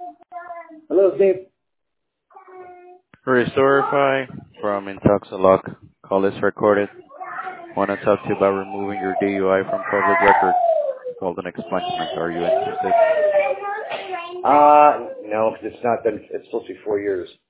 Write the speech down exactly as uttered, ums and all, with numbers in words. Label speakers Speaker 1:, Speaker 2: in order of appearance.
Speaker 1: Hello, Dave.
Speaker 2: Restorify from Intoxalock. Call is recorded. Want to talk to you about removing your D U I from public record. Called an expungement. Are you interested?
Speaker 1: Uh, no, 'cause it's not been, it's supposed to be four years.